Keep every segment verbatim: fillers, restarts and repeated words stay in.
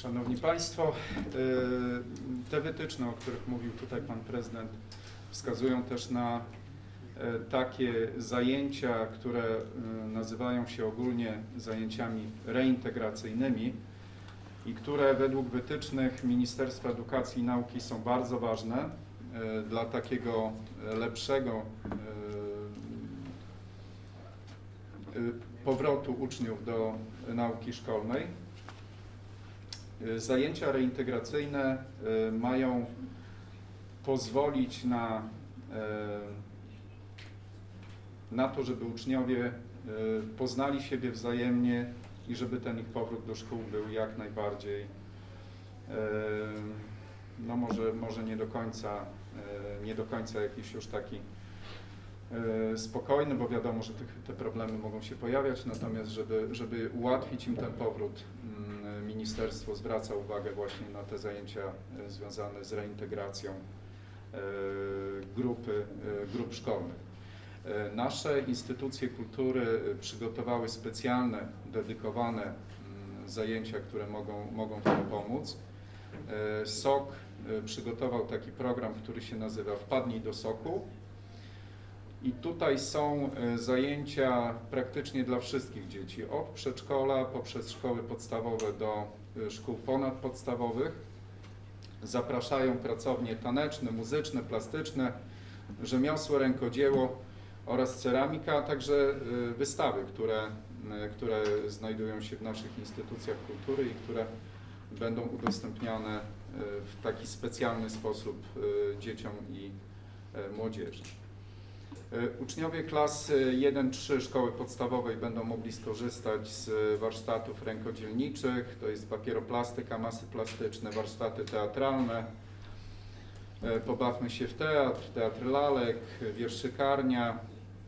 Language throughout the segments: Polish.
Szanowni Państwo, te wytyczne, o których mówił tutaj Pan Prezydent, wskazują też na takie zajęcia, które nazywają się ogólnie zajęciami reintegracyjnymi i które według wytycznych Ministerstwa Edukacji i Nauki są bardzo ważne dla takiego lepszego powrotu uczniów do nauki szkolnej. Zajęcia reintegracyjne mają pozwolić na, na to, żeby uczniowie poznali siebie wzajemnie i żeby ten ich powrót do szkół był jak najbardziej, no może, może nie do końca, nie do końca jakiś już taki spokojny, bo wiadomo, że te, te problemy mogą się pojawiać, natomiast żeby, żeby ułatwić im ten powrót, ministerstwo zwraca uwagę właśnie na te zajęcia związane z reintegracją grupy, grup szkolnych. Nasze instytucje kultury przygotowały specjalne, dedykowane zajęcia, które mogą, mogą w tym pomóc. S O K przygotował taki program, który się nazywa Wpadnij do soku. I tutaj są zajęcia praktycznie dla wszystkich dzieci, od przedszkola poprzez szkoły podstawowe do szkół ponadpodstawowych. Zapraszają pracownie taneczne, muzyczne, plastyczne, rzemiosło, rękodzieło oraz ceramika, a także wystawy, które, które znajdują się w naszych instytucjach kultury i które będą udostępniane w taki specjalny sposób dzieciom i młodzieży. Uczniowie klas jeden trzy szkoły podstawowej będą mogli skorzystać z warsztatów rękodzielniczych, to jest papieroplastyka, masy plastyczne, warsztaty teatralne, pobawmy się w teatr, teatr lalek, wierszykarnia.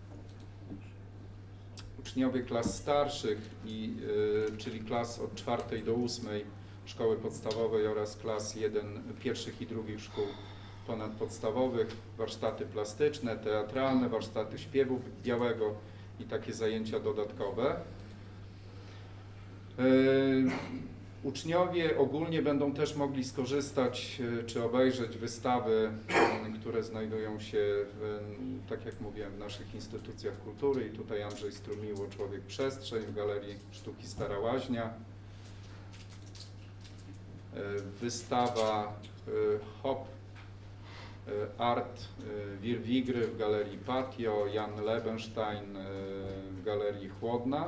Uczniowie klas starszych, i, czyli klas od czwartej do ósmej szkoły podstawowej oraz klas jeden, pierwszych i drugich szkół ponadpodstawowych, warsztaty plastyczne, teatralne, warsztaty śpiewu białego i takie zajęcia dodatkowe. Yy, uczniowie ogólnie będą też mogli skorzystać czy obejrzeć wystawy, które znajdują się, w, tak jak mówiłem, w naszych instytucjach kultury i tutaj Andrzej Strumiło, Człowiek Przestrzeń w Galerii Sztuki Stara Łaźnia. Yy, wystawa yy, Hop Art Wir-Wigry w Galerii Patio, Jan Lebenstein w Galerii Chłodna.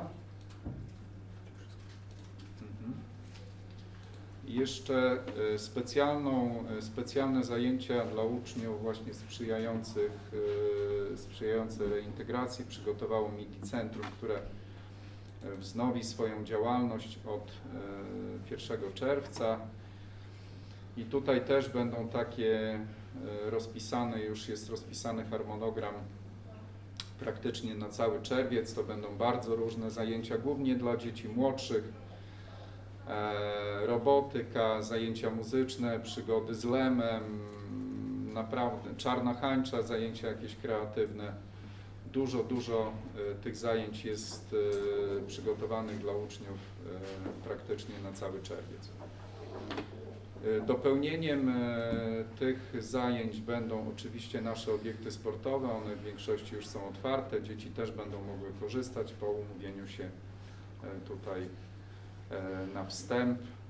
Mhm. I jeszcze specjalną, specjalne zajęcia dla uczniów właśnie sprzyjających, sprzyjające reintegracji przygotowało Midi Centrum, które wznowi swoją działalność od pierwszego czerwca. I tutaj też będą takie rozpisane, już jest rozpisany harmonogram praktycznie na cały czerwiec. To będą bardzo różne zajęcia, głównie dla dzieci młodszych. E, robotyka, zajęcia muzyczne, przygody z lemem, naprawdę czarna hańcza, zajęcia jakieś kreatywne. Dużo, dużo e, tych zajęć jest e, przygotowanych dla uczniów e, praktycznie na cały czerwiec. Dopełnieniem tych zajęć będą oczywiście nasze obiekty sportowe, one w większości już są otwarte, dzieci też będą mogły korzystać po umówieniu się tutaj na wstęp.